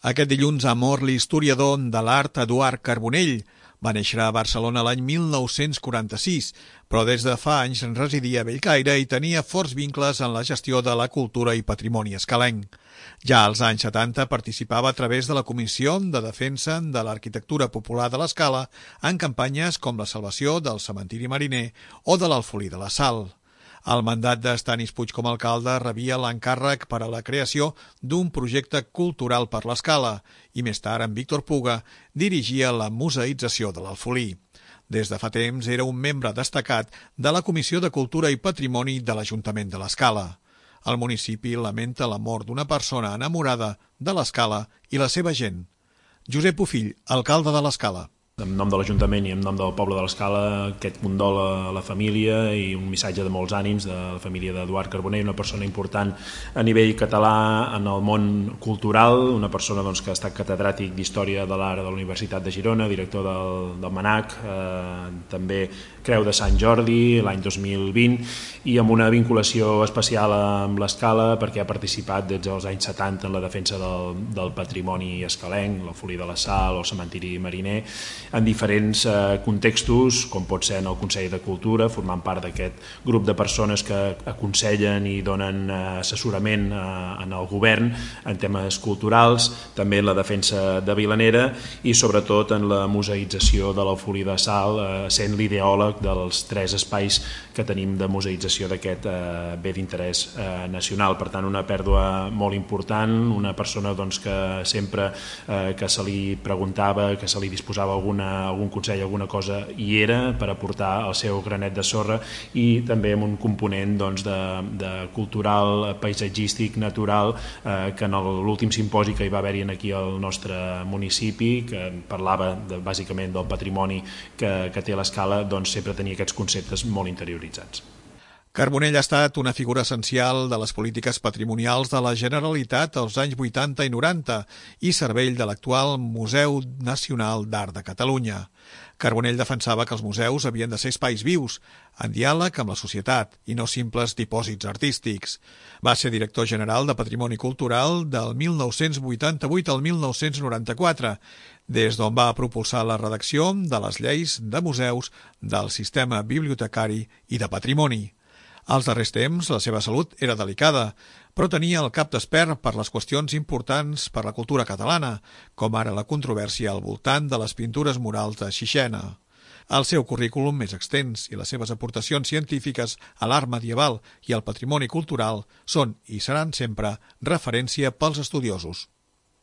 Aquest dilluns ha mort l'historiador de l'art Eduard Carbonell. Va néixer a Barcelona l'any 1946, però des de fa anys residia a Bellcaire i tenia forts vincles en la gestió de la cultura i patrimoni escalenc. Ja als anys 70 participava a través de la Comissió de Defensa de l'Arquitectura Popular de l'Escala en campanyes com la salvació del cementiri mariner o de l'Alfolí de la Sal. El mandat d'Estanis Puig com a alcalde rebia l'encàrrec per a la creació d'un projecte cultural per l'Escala i més tard en Víctor Puga dirigia la museïtzació de l'Alfolí. Des de fa temps era un membre destacat de la Comissió de Cultura i Patrimoni de l'Ajuntament de l'Escala. El municipi lamenta la mort d'una persona enamorada de l'Escala i la seva gent. Josep Bofill, alcalde de l'Escala. En nom de l'Ajuntament i en nom del poble de l'Escala, aquest condol a la família i un missatge de molts ànims de la família d'Eduard Carbonell, una persona important a nivell català en el món cultural, una persona que ha estat catedràtic d'Història de l'Art de la Universitat de Girona, director del MANAC, també Creu de Sant Jordi l'any 2020 i amb una vinculació especial amb l'Escala perquè ha participat des dels anys 70 en la defensa del patrimoni escalenc, l'Alfolí de la Sal o el cementiri mariner, en diferents contextos, com pot ser en el Consell de Cultura, formant part d'aquest grup de persones que aconsellen i donen assessorament en el govern en temes culturals, també en la defensa de Vilanera i sobretot en la museïtzació de l'Alfolí de Sal, sent l'ideòleg dels 3 espais que tenim de museïtzació d'aquest bé d'interès nacional. Per tant, una pèrdua molt important, una persona que sempre que se li preguntava, que se li disposava algun consell, alguna cosa, hi era per aportar el seu granet de sorra i també amb un component de cultural, paisatgístic, natural, que en l'últim simposi que hi va haver-hi aquí al nostre municipi, que parlava bàsicament del patrimoni que té l'Escala, sempre tenia aquests conceptes molt interioritzats. Carbonell ha estat una figura essencial de les polítiques patrimonials de la Generalitat als anys 80 i 90 i cervell de l'actual Museu Nacional d'Art de Catalunya. Carbonell defensava que els museus havien de ser espais vius, en diàleg amb la societat i no simples dipòsits artístics. Va ser director general de Patrimoni Cultural del 1988 al 1994, des d'on va propulsar la redacció de les lleis de museus, del sistema bibliotecari i de patrimoni. Als darrers temps, la seva salut era delicada, però tenia el cap despert per les qüestions importants per la cultura catalana, com ara la controvèrsia al voltant de les pintures murals de Sixena. El seu currículum més extens i les seves aportacions científiques a l'art medieval i al patrimoni cultural són i seran sempre referència pels estudiosos.